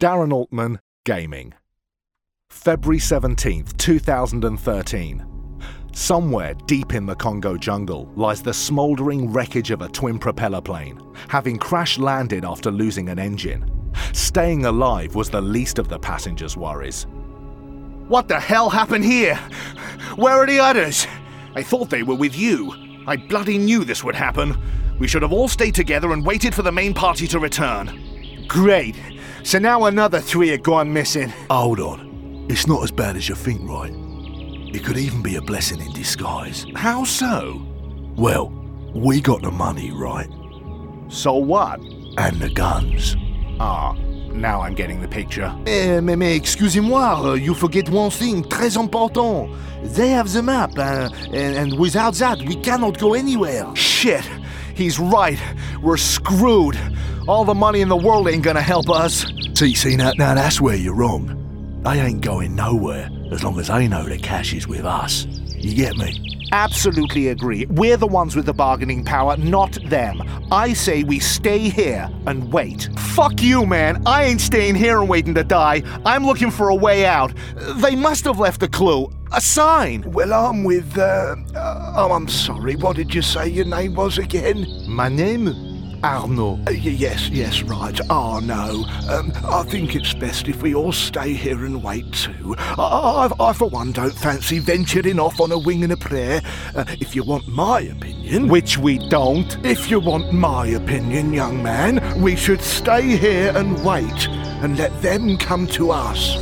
Darren Altman, Gaming. February 17th, 2013. Somewhere deep in the Congo jungle lies the smouldering wreckage of a twin propeller plane, having crash-landed after losing an engine. Staying alive was the least of the passengers' worries. What the hell happened here? Where are the others? I thought they were with you. I bloody knew this would happen. We should have all stayed together and waited for the main party to return. Great. So now another 3 are gone missing. Hold on. It's not as bad as you think, right? It could even be a blessing in disguise. How so? Well, we got the money, right? So what? And the guns. Ah, now I'm getting the picture. Mais excusez-moi, you forget one thing, très important. They have the map, and without that, we cannot go anywhere. Shit, he's right. We're screwed. All the money in the world ain't gonna help us. See, now that's where you're wrong. They ain't going nowhere as long as they know the cash is with us. You get me? Absolutely agree. We're the ones with the bargaining power, not them. I say we stay here and wait. Fuck you, man. I ain't staying here and waiting to die. I'm looking for a way out. They must have left a clue. A sign. Well, I'm with, I'm sorry, what did you say your name was again? My name? Arnaud. Yes, right. Arnaud. I think it's best if we all stay here and wait too. I for one, don't fancy venturing off on a wing and a prayer. If you want my opinion... Which we don't. If you want my opinion, young man, we should stay here and wait and let them come to us.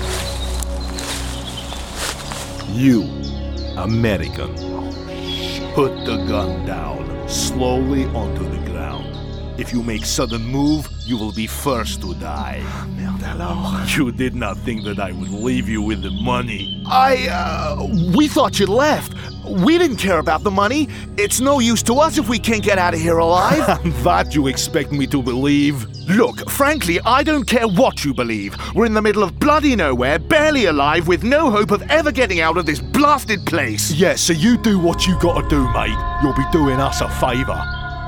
You, American, put the gun down, slowly onto the ground. If you make sudden move, you will be first to die. Merde alors. You did not think that I would leave you with the money. We thought you left. We didn't care about the money. It's no use to us if we can't get out of here alive. That you expect me to believe? Look, frankly, I don't care what you believe. We're in the middle of bloody nowhere, barely alive, with no hope of ever getting out of this blasted place. Yeah, so you do what you gotta do, mate. You'll be doing us a favour.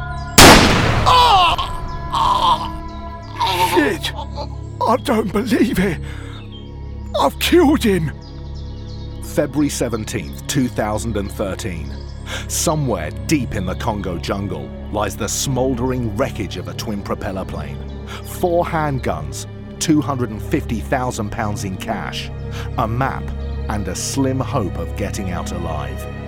Shit! I don't believe it. I've killed him. February 17th, 2013. Somewhere deep in the Congo jungle lies the smouldering wreckage of a twin propeller plane. 4 handguns, £250,000 in cash, a map, and a slim hope of getting out alive.